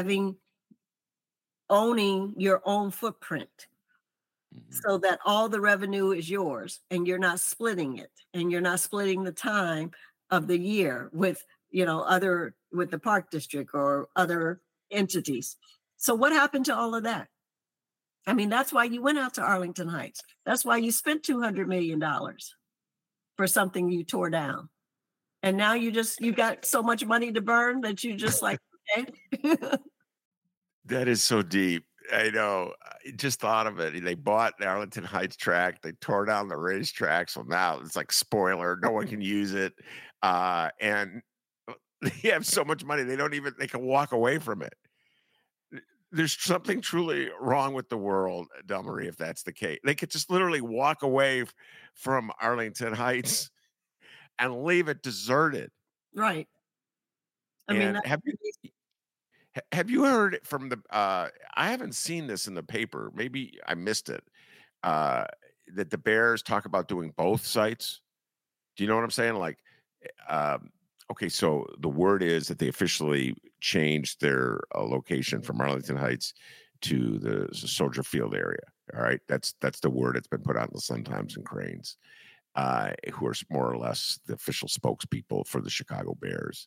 S4: owning your own footprint, so that all the revenue is yours and you're not splitting it, and you're not splitting the time of the year with with the park district or other entities? So what happened to all of that? I mean, that's why you went out to Arlington Heights. That's why you spent $200 million for something you tore down. And now you got so much money to burn that you just like, okay.
S3: That is so deep. I know. I just thought of it. They bought the Arlington Heights track. They tore down the racetrack. So now it's like spoiler. No one can use it. And they have so much money. They can walk away from it. There's something truly wrong with the world, Del Marie, if that's the case. They could just literally walk away from Arlington Heights and leave it deserted.
S4: Right. I
S3: And
S4: mean,
S3: have you heard from I haven't seen this in the paper. Maybe I missed it. That the Bears talk about doing both sites. Do you know what I'm saying? Like, okay, so the word is that they officially changed their location from Arlington Heights to the Soldier Field area. All right, that's the word that's been put out in the Sun-Times and Cranes, who are more or less the official spokespeople for the Chicago Bears.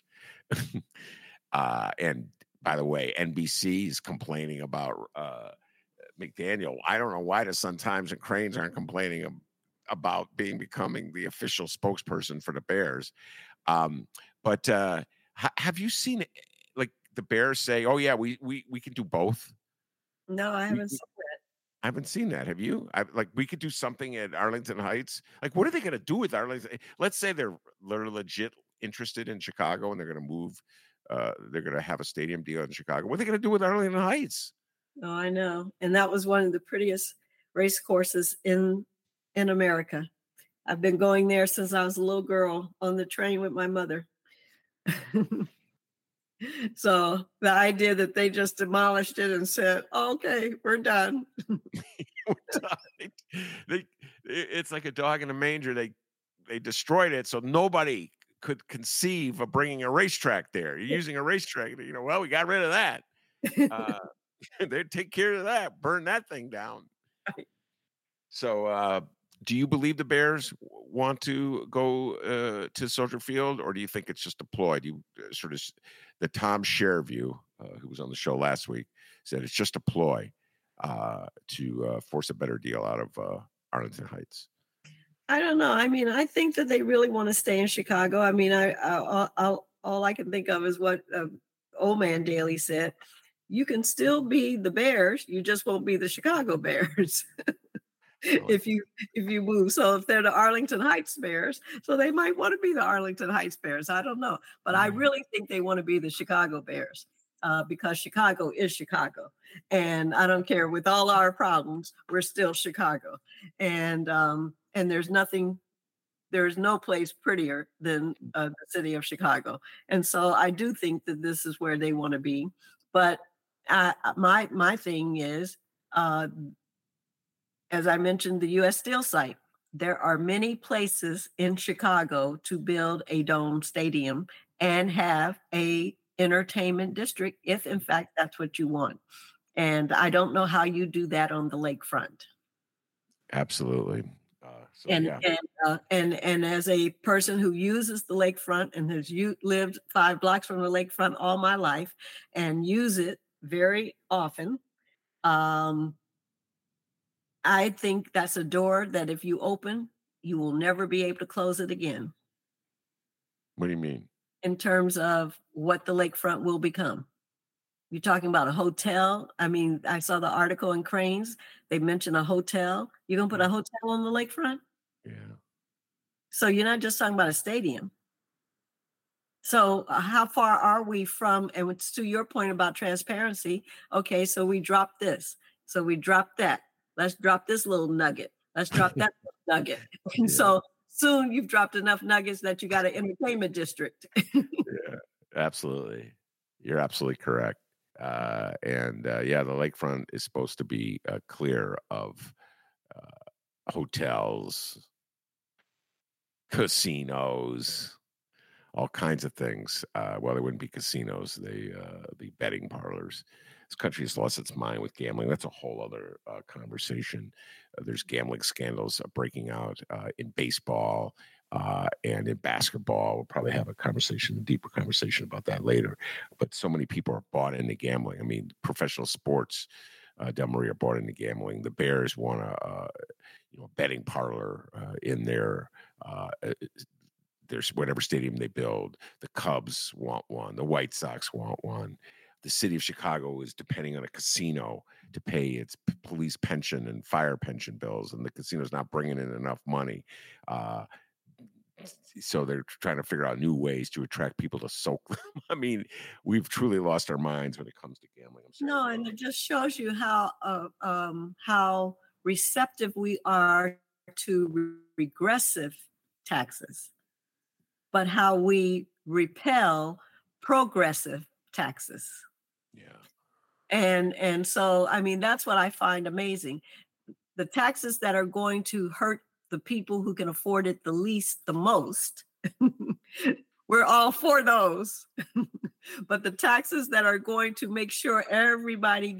S3: And by the way, NBC is complaining about McDaniel. I don't know why the Sun-Times and Cranes aren't complaining about becoming the official spokesperson for the Bears. But have you seen like the Bears say, "Oh yeah, we can do both"?
S4: No, I haven't seen that.
S3: I haven't seen that. Have you? We could do something at Arlington Heights. Like, what are they going to do with Arlington? Let's say they're legit interested in Chicago and they're going to move. They're going to have a stadium deal in Chicago. What are they going to do with Arlington Heights?
S4: Oh, I know. And that was one of the prettiest race courses in America. I've been going there since I was a little girl on the train with my mother. So the idea that they just demolished it and said, okay, we're done.
S3: It's like a dog in a manger. They destroyed it, so nobody could conceive of bringing a racetrack there. You're using a racetrack. Well, we got rid of that. They take care of that. Burn that thing down.
S4: Right.
S3: So, do you believe the Bears want to go to Soldier Field, or do you think it's just a ploy? Do you sort of the Tom Sherview, who was on the show last week, said it's just a ploy to force a better deal out of Arlington Heights?
S4: I don't know. I mean, I think that they really want to stay in Chicago. I mean, all I can think of is what Old Man Daly said. You can still be the Bears, you just won't be the Chicago Bears. If you move. So if they're the Arlington Heights Bears, so they might want to be the Arlington Heights Bears. I don't know. But I really think they want to be the Chicago Bears because Chicago is Chicago. And I don't care, with all our problems, we're still Chicago. And there's no place prettier than the city of Chicago. And so I do think that this is where they want to be. But my thing is, as I mentioned, the U.S. Steel site, there are many places in Chicago to build a dome stadium and have a entertainment district, if in fact that's what you want. And I don't know how you do that on the lakefront.
S3: Absolutely.
S4: And as a person who uses the lakefront and has lived 5 blocks from the lakefront all my life and use it very often, I think that's a door that if you open, you will never be able to close it again.
S3: What do you mean?
S4: In terms of what the lakefront will become. You're talking about a hotel. I mean, I saw the article in Cranes. They mentioned a hotel. You're going to put a hotel on the lakefront?
S3: Yeah.
S4: So you're not just talking about a stadium. So how far are we from, and it's to your point about transparency, okay, so we dropped this. So we dropped that. Let's drop this little nugget. Let's drop that little nugget. And so soon you've dropped enough nuggets that you got an entertainment district.
S3: Yeah, absolutely. You're absolutely correct. The lakefront is supposed to be clear of hotels, casinos, all kinds of things. Well, they wouldn't be casinos; they be betting parlors. This country has lost its mind with gambling. That's a whole other conversation. There's gambling scandals breaking out in baseball and in basketball. We'll probably have a deeper conversation about that later. But so many people are bought into gambling. I mean, professional sports, Del Marie, are bought into gambling. The Bears want a betting parlor in their there's whatever stadium they build. The Cubs want one. The White Sox want one. The city of Chicago is depending on a casino to pay its police pension and fire pension bills, and the casino's not bringing in enough money. So they're trying to figure out new ways to attract people to soak them. I mean, we've truly lost our minds when it comes to gambling.
S4: No, and it just shows you how receptive we are to regressive taxes, but how we repel progressive taxes.
S3: Yeah.
S4: And so, I mean, that's what I find amazing. The taxes that are going to hurt the people who can afford it the least, the most, we're all for those. But the taxes that are going to make sure everybody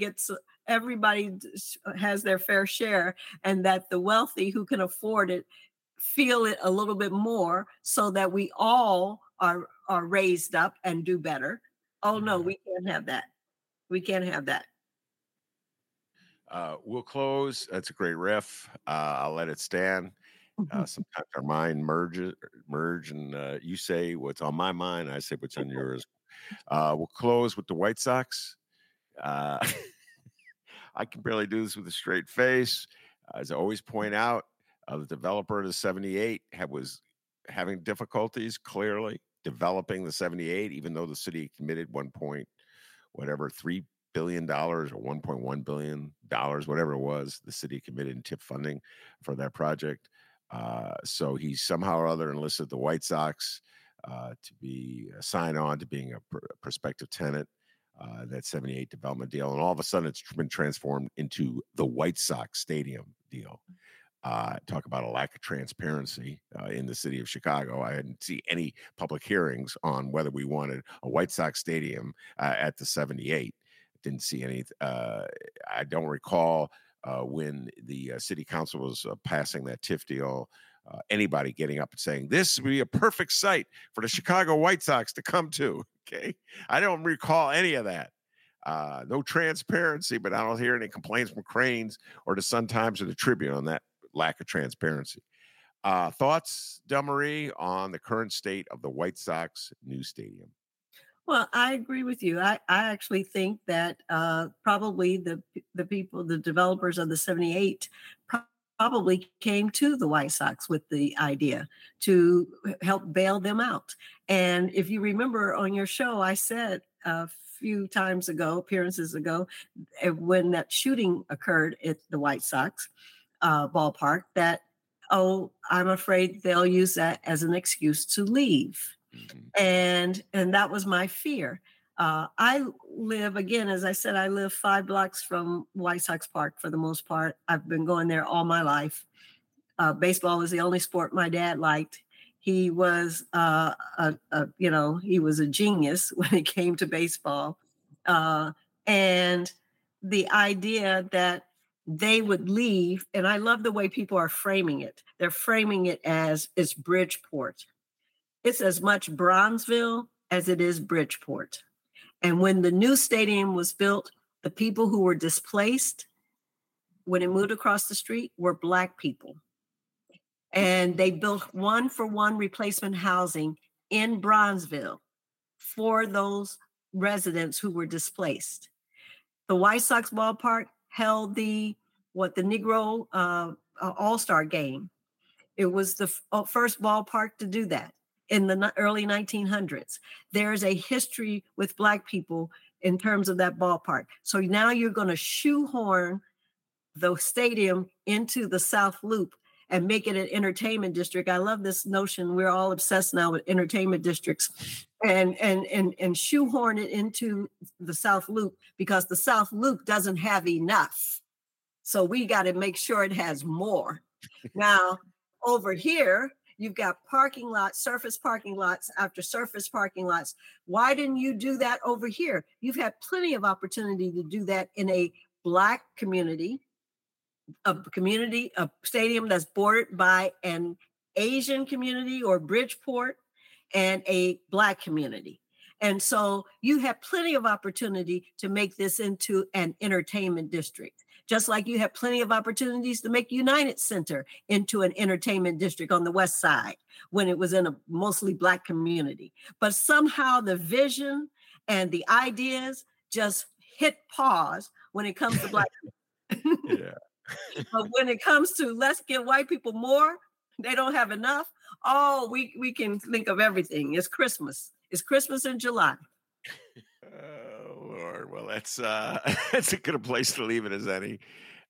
S4: has their fair share, and that the wealthy who can afford it feel it a little bit more, so that we all are raised up and do better. Oh no, we can't have that. We can't have that.
S3: We'll close. That's a great riff. I'll let it stand. Sometimes our mind merge, and you say what's on my mind. I say what's on yours. We'll close with the White Sox. I can barely do this with a straight face. As I always point out, the developer of the 78 was having difficulties clearly developing the 78, even though the city committed $3 billion or $1.1 billion, whatever it was, the city committed in TIP funding for that project. So he somehow or other enlisted the White Sox to be signed on to being a prospective tenant, that 78 development deal. And all of a sudden it's been transformed into the White Sox Stadium deal. Talk about a lack of transparency in the city of Chicago. I didn't see any public hearings on whether we wanted a White Sox stadium at the 78. Didn't see any. I don't recall when the city council was passing that TIF deal, anybody getting up and saying, this would be a perfect site for the Chicago White Sox to come to. Okay. I don't recall any of that. No transparency, but I don't hear any complaints from Cranes or the Sun-Times or the Tribune on that lack of transparency. Thoughts, Del Marie, on the current state of the White Sox new stadium?
S4: Well, I agree with you. I actually think that probably the people, the developers of the 78 probably came to the White Sox with the idea to help bail them out. And if you remember on your show, I said a few appearances ago, when that shooting occurred at the White Sox ballpark, that, I'm afraid they'll use that as an excuse to leave. And that was my fear. I live, again, as I said, I live 5 blocks from White Sox Park for the most part. I've been going there all my life. Baseball was the only sport my dad liked. He was, he was a genius when it came to baseball. And the idea that they would leave, and I love the way people are framing it. They're framing it as it's Bridgeport. It's as much Bronzeville as it is Bridgeport. And when the new stadium was built, the people who were displaced when it moved across the street were Black people. And they built 1-for-1 replacement housing in Bronzeville for those residents who were displaced. The White Sox ballpark held the Negro All-Star game. It was the first ballpark to do that in the early 1900s. There's a history with Black people in terms of that ballpark. So now you're going to shoehorn the stadium into the South Loop and make it an entertainment district. I love this notion. We're all obsessed now with entertainment districts, and shoehorn it into the South Loop, because the South Loop doesn't have enough. So we got to make sure it has more. Now, over here, you've got parking lots, surface parking lots after surface parking lots. Why didn't you do that over here? You've had plenty of opportunity to do that in a Black community, a stadium that's bordered by an Asian community or Bridgeport and a Black community. And so you have plenty of opportunity to make this into an entertainment district, just like you have plenty of opportunities to make United Center into an entertainment district on the West Side when it was in a mostly Black community. But somehow the vision and the ideas just hit pause when it comes to Black people.
S3: Yeah.
S4: But when it comes to let's give white people more, they don't have enough. Oh, we can think of everything. It's Christmas. It's Christmas in July.
S3: Oh, Lord. Well, that's as good a place to leave it as any.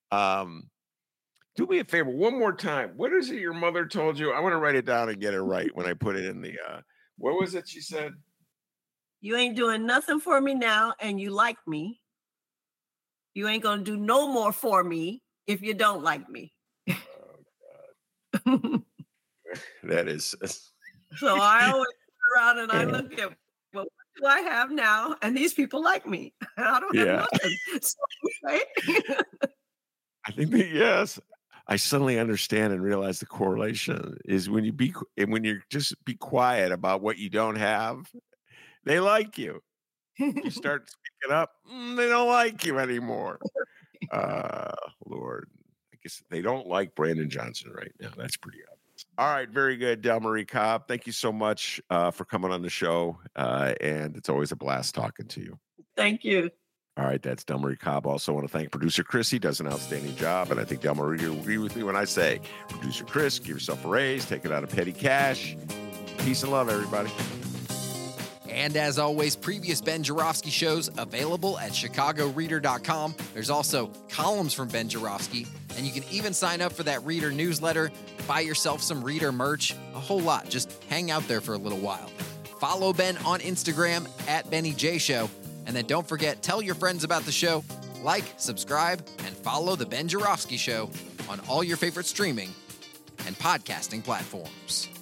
S3: Do me a favor one more time. What is it your mother told you? I want to write it down and get it right when I put it in the what was it she said?
S4: You ain't doing nothing for me now, and you like me. You ain't going to do no more for me if you don't like me.
S3: Oh, God. That is.
S4: So I always turn around and I look at, well, what do I have now? And these people like me. I don't have nothing. So, right?
S3: I think that, yes. I suddenly understand and realize the correlation is when you just be quiet about what you don't have, they like you. You start speaking up, they don't like you anymore. Lord, I guess they don't like Brandon Johnson right now. That's pretty obvious. All right, very good, Delmarie Cobb. Thank you so much for coming on the show, and it's always a blast talking to you.
S4: Thank you.
S3: All right, that's Delmarie Cobb. Also want to thank producer Chris. He does an outstanding job, and I think Delmarie will agree with me when I say, producer Chris, give yourself a raise, take it out of petty cash. Peace and love, everybody.
S2: And as always, previous Ben Joravsky shows available at chicagoreader.com. There's also columns from Ben Joravsky, and you can even sign up for that Reader newsletter, buy yourself some Reader merch, a whole lot. Just hang out there for a little while. Follow Ben on Instagram at Benny J Show. And then don't forget, tell your friends about the show, like, subscribe, and follow The Ben Joravsky Show on all your favorite streaming and podcasting platforms.